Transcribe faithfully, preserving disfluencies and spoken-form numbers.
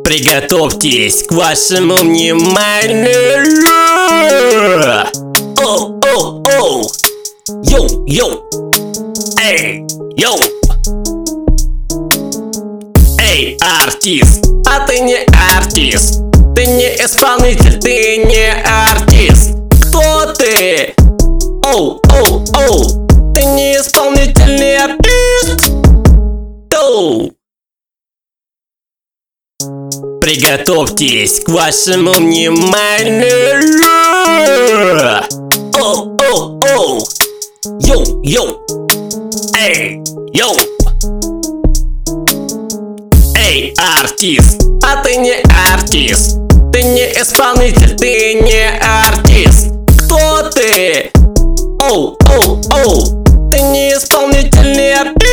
Приготовьтесь к вашему вниманию. Оу, оу, оу. Йоу, йоу. Эй, йоу. Эй, артист, а ты не артист. Ты не исполнитель, ты не артист. Кто ты? Оу, оу, оу. Ты не исполнитель, не артист. Оу. Приготовьтесь к вашему вниманию. Оу, оу, оу. Йоу, йоу. Эй, йоу. Эй, артист, а ты не артист. Ты не исполнитель, ты не артист. Кто ты? Оу, оу, оу. Ты не исполнитель, не артист.